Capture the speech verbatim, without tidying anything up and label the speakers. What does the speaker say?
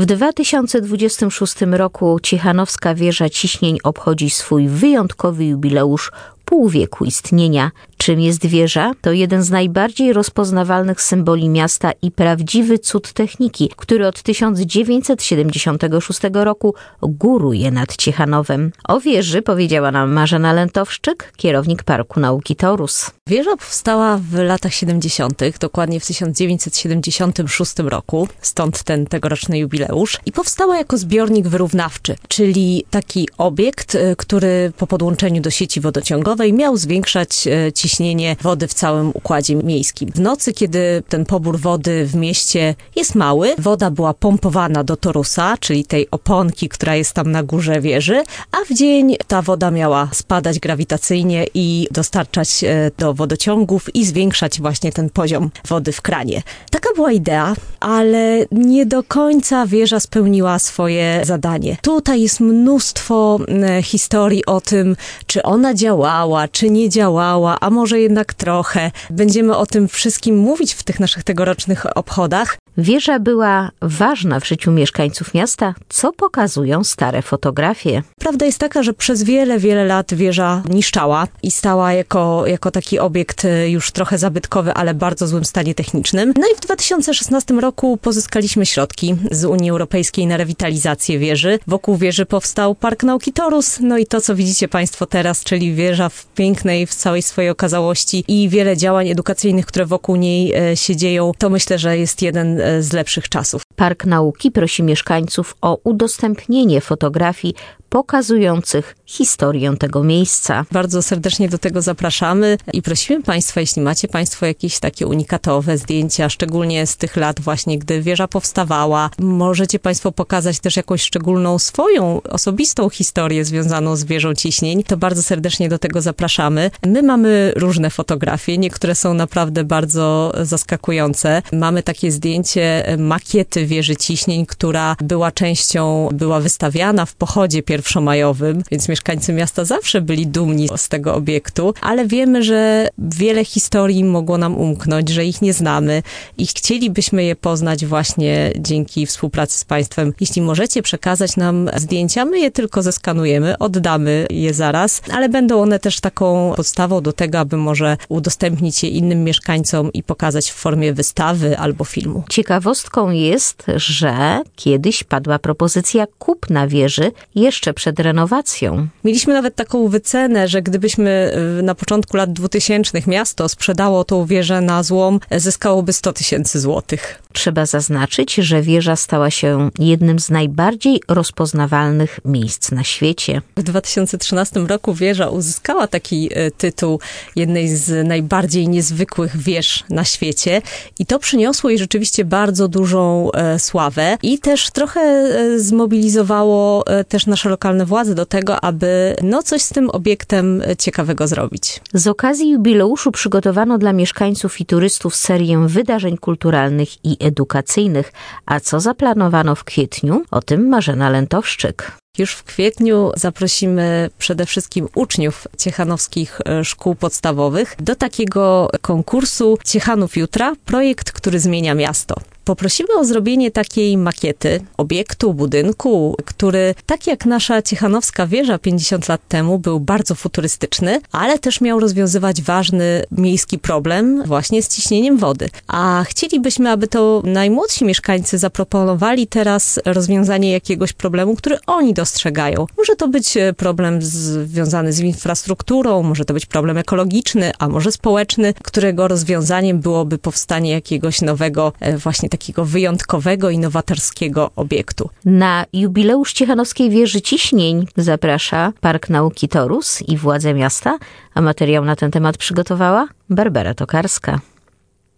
Speaker 1: W dwa tysiące dwudziestym szóstym roku Ciechanowska Wieża Ciśnień obchodzi swój wyjątkowy jubileusz pół wieku istnienia. Czym jest wieża? To jeden z najbardziej rozpoznawalnych symboli miasta i prawdziwy cud techniki, który od tysiąc dziewięćset siedemdziesiątego szóstego roku góruje nad Ciechanowem. O wieży powiedziała nam Marzena Lętowszczyk, kierownik Parku Nauki Torus.
Speaker 2: Wieża powstała w latach siedemdziesiątych, dokładnie w tysiąc dziewięćset siedemdziesiątym szóstym roku, stąd ten tegoroczny jubileusz, i powstała jako zbiornik wyrównawczy, czyli taki obiekt, który po podłączeniu do sieci wodociągowej miał zwiększać ciśnienie wody w całym układzie miejskim. W nocy, kiedy ten pobór wody w mieście jest mały, woda była pompowana do torusa, czyli tej oponki, która jest tam na górze wieży, a w dzień ta woda miała spadać grawitacyjnie i dostarczać do wodociągów i zwiększać właśnie ten poziom wody w kranie. Taka była idea, ale nie do końca wieża spełniła swoje zadanie. Tutaj jest mnóstwo historii o tym, czy ona działała, czy nie działała, a może jednak trochę. Będziemy o tym wszystkim mówić w tych naszych tegorocznych obchodach.
Speaker 1: Wieża była ważna w życiu mieszkańców miasta, co pokazują stare fotografie.
Speaker 2: Prawda jest taka, że przez wiele, wiele lat wieża niszczała i stała jako, jako taki obiekt już trochę zabytkowy, ale bardzo złym stanie technicznym. No i w dwa tysiące szesnastym roku pozyskaliśmy środki z Unii Europejskiej na rewitalizację wieży. Wokół wieży powstał Park Nauki Torus, no i to, co widzicie Państwo teraz, czyli wieża w pięknej, w całej swojej okazałości i wiele działań edukacyjnych, które wokół niej e, się dzieją, to myślę, że jest jeden z lepszych czasów.
Speaker 1: Park Nauki prosi mieszkańców o udostępnienie fotografii pokazujących historię tego miejsca.
Speaker 2: Bardzo serdecznie do tego zapraszamy i prosimy Państwa, jeśli macie Państwo jakieś takie unikatowe zdjęcia, szczególnie z tych lat właśnie, gdy wieża powstawała, możecie Państwo pokazać też jakąś szczególną swoją, osobistą historię związaną z wieżą ciśnień, to bardzo serdecznie do tego zapraszamy. My mamy różne fotografie, niektóre są naprawdę bardzo zaskakujące. Mamy takie zdjęcie makiety wieży ciśnień, która była częścią, była wystawiana w pochodzie pierwszomajowym, więc mieszkańcy miasta zawsze byli dumni z tego obiektu, ale wiemy, że wiele historii mogło nam umknąć, że ich nie znamy i chcielibyśmy je poznać właśnie dzięki współpracy z Państwem. Jeśli możecie przekazać nam zdjęcia, my je tylko zeskanujemy, oddamy je zaraz, ale będą one też taką podstawą do tego, aby może udostępnić je innym mieszkańcom i pokazać w formie wystawy albo filmu.
Speaker 1: Ciekawostką jest, że kiedyś padła propozycja kupna wieży jeszcze przed renowacją.
Speaker 2: Mieliśmy nawet taką wycenę, że gdybyśmy na początku lat dwutysięcznych miasto sprzedało tą wieżę na złom, zyskałoby sto tysięcy złotych.
Speaker 1: Trzeba zaznaczyć, że wieża stała się jednym z najbardziej rozpoznawalnych miejsc na świecie.
Speaker 2: W dwa tysiące trzynastym roku wieża uzyskała taki tytuł jednej z najbardziej niezwykłych wież na świecie i to przyniosło jej rzeczywiście bardzo dużą e, sławę i też trochę e, zmobilizowało e, też nasze lokalne władze do tego, aby no coś z tym obiektem ciekawego zrobić.
Speaker 1: Z okazji jubileuszu przygotowano dla mieszkańców i turystów serię wydarzeń kulturalnych i edukacyjnych. A co zaplanowano w kwietniu? O tym Marzena Lętowszczyk.
Speaker 2: Już w kwietniu zaprosimy przede wszystkim uczniów ciechanowskich szkół podstawowych do takiego konkursu Ciechanów Jutra, projekt, który zmienia miasto. Poprosimy o zrobienie takiej makiety obiektu, budynku, który tak jak nasza ciechanowska wieża pięćdziesiąt lat temu był bardzo futurystyczny, ale też miał rozwiązywać ważny miejski problem właśnie z ciśnieniem wody. A chcielibyśmy, aby to najmłodsi mieszkańcy zaproponowali teraz rozwiązanie jakiegoś problemu, który oni dostrzegają. Może to być problem związany z infrastrukturą, może to być problem ekologiczny, a może społeczny, którego rozwiązaniem byłoby powstanie jakiegoś nowego właśnie takiego wyjątkowego, innowatorskiego obiektu.
Speaker 1: Na jubileusz Ciechanowskiej Wieży Ciśnień zaprasza Park Nauki Torus i władze miasta, a materiał na ten temat przygotowała Barbara Tokarska.